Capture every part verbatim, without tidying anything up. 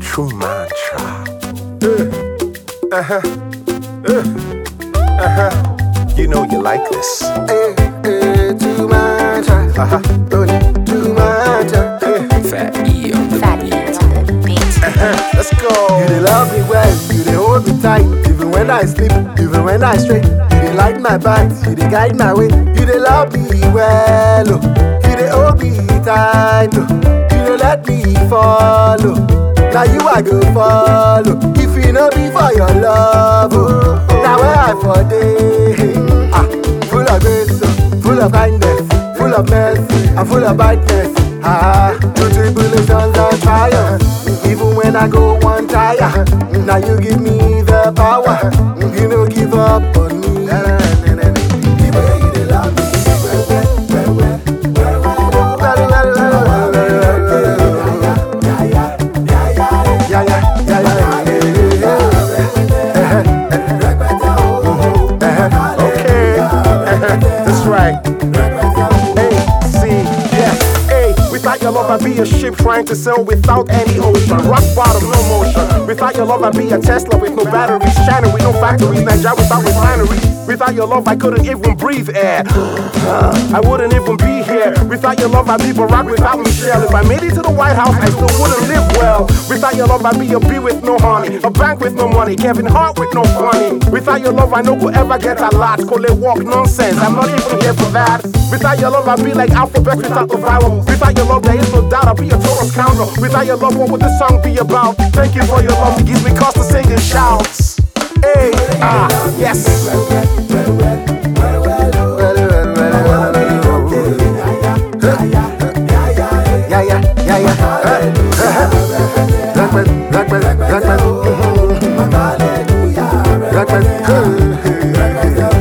true mantra. Uh, uh-huh. Uh, uh-huh. You know you like this. Hey, hey, true mantra. Uh-huh. True mantra. Hey. Fat E on the Fat E beat. on the beat. Uh-huh. Let's go. You dey love me well, you dey hold me tight. Even when I sleep, even when I stray. You dey light my back, you dey guide my way. You dey love me well, oh. You dey hold me tight, oh. You dey let me follow. Now you I go follow. If you no be for your love, oh. Now where I for day, ah, full of grace, oh. Full of kindness, full of mercy, and full of brightness. Ah, two tribulations and triumphs. Even when I go one tire, now you give me the power. You no give up on me. The way you dey love me, well, well, well, well, well, well, well, well, well, yeah, yeah, yeah, yeah, yeah. Okay. That's right. Hey, see, yeah. Hey, without your love, I'd be a ship trying to sail without any ocean. Rock bottom, no motion. Without your love, I'd be a Tesla with no batteries. China with no factories. Nigeria without refineries. Without your love, I couldn't even breathe air. I wouldn't even be here. Without your love, I'd be Barack without Michelle. If I made it to the White House, I still wouldn't live well. Without your love, I'd be a bee with no honey, a bank with no money, Kevin Hart with no funny. Without your love, I know could ever get a lot. Call it walk nonsense, I'm not even here for that. Without your love, I'd be like alphabet without the vowel. Without your love, there is no doubt I'd be a total scoundrel. Without your love, what would this song be about? Thank you for your love, it gives me cause to sing and shouts. Hey, ah, yes. Yeah, yeah, yeah, yeah. Black man, black man, black man. Black man.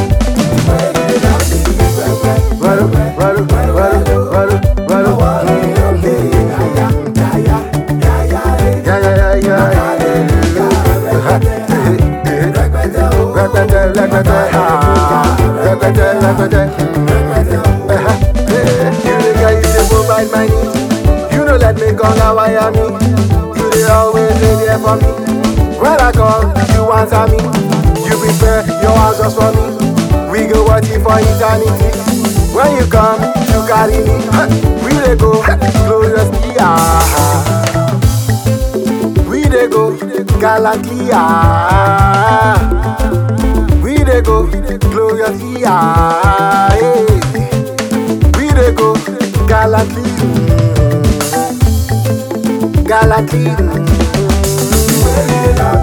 My needs. You know let me come now why I'm me. You dey always dey there for me. When I call, you answer me. You prepare your house just for me. We go watching for eternity. When you come, you carry me. We dey go gloriously, ah. We dey go gallantly, ah. We dey go gloriously, ah. Hey. We dey go gallantly, gallantly.